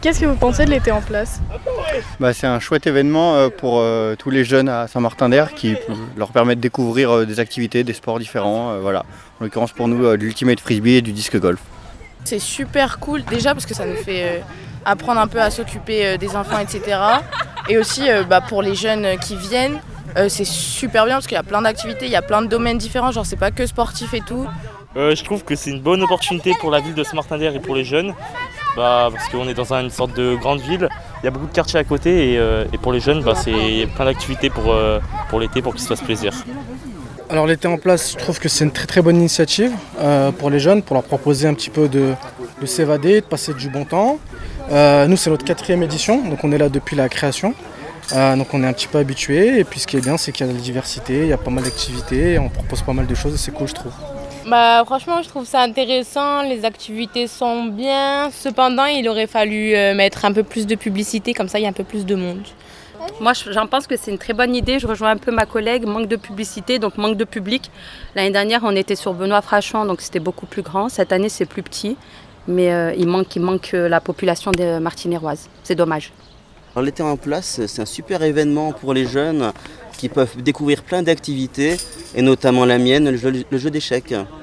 Qu'est-ce que vous pensez de l'été en place? C'est un chouette événement pour tous les jeunes à Saint-Martin-d'Hères qui leur permet de découvrir des activités, des sports différents. Voilà. En l'occurrence pour nous, de l'ultimate frisbee et du disque golf. C'est super cool déjà parce que ça nous fait apprendre un peu à s'occuper des enfants, etc. Et aussi pour les jeunes qui viennent, c'est super bien parce qu'il y a plein d'activités, il y a plein de domaines différents, genre c'est pas que sportif et tout. Je trouve que c'est une bonne opportunité pour la ville de Saint-Martin-d'Hères et pour les jeunes. Parce qu'on est dans une sorte de grande ville, il y a beaucoup de quartiers à côté et pour les jeunes, c'est plein d'activités pour l'été pour qu'ils se fassent plaisir. Alors l'été en place, je trouve que c'est une très très bonne initiative pour les jeunes, pour leur proposer un petit peu de s'évader, de passer du bon temps. Nous c'est notre 4e édition, donc on est là depuis la création. Donc on est un petit peu habitués et puis ce qui est bien c'est qu'il y a de la diversité, il y a pas mal d'activités, on propose pas mal de choses et c'est cool je trouve. Franchement je trouve ça intéressant, les activités sont bien, cependant il aurait fallu mettre un peu plus de publicité, comme ça il y a un peu plus de monde. Moi j'en pense que c'est une très bonne idée, je rejoins un peu ma collègue, manque de publicité donc manque de public. L'année dernière on était sur Benoît-Frachon donc c'était beaucoup plus grand, cette année c'est plus petit mais il manque la population des Martiniéroises, c'est dommage. Alors, l'été en place, c'est un super événement pour les jeunes qui peuvent découvrir plein d'activités, et notamment la mienne, le jeu d'échecs.